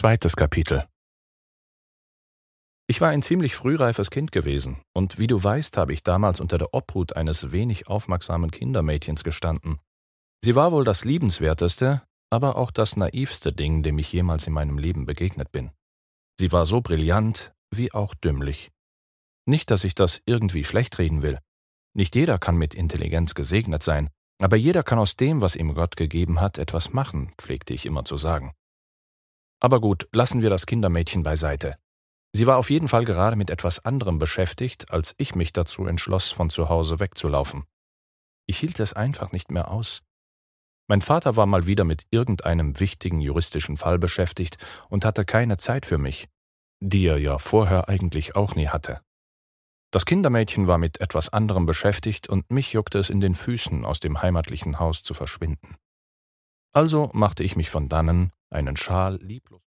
Zweites Kapitel. Ich war ein ziemlich frühreifes Kind gewesen, und wie du weißt, habe ich damals unter der Obhut eines wenig aufmerksamen Kindermädchens gestanden. Sie war wohl das liebenswerteste, aber auch das naivste Ding, dem ich jemals in meinem Leben begegnet bin. Sie war so brillant wie auch dümmlich. Nicht, dass ich das irgendwie schlecht reden will. Nicht jeder kann mit Intelligenz gesegnet sein, aber jeder kann aus dem, was ihm Gott gegeben hat, etwas machen, pflegte ich immer zu sagen. Aber gut, lassen wir das Kindermädchen beiseite. Sie war auf jeden Fall gerade mit etwas anderem beschäftigt, als ich mich dazu entschloss, von zu Hause wegzulaufen. Ich hielt es einfach nicht mehr aus. Mein Vater war mal wieder mit irgendeinem wichtigen juristischen Fall beschäftigt und hatte keine Zeit für mich, die er ja vorher eigentlich auch nie hatte. Das Kindermädchen war mit etwas anderem beschäftigt und mich juckte es in den Füßen, aus dem heimatlichen Haus zu verschwinden. Also machte ich mich von dannen, einen Schal lieblos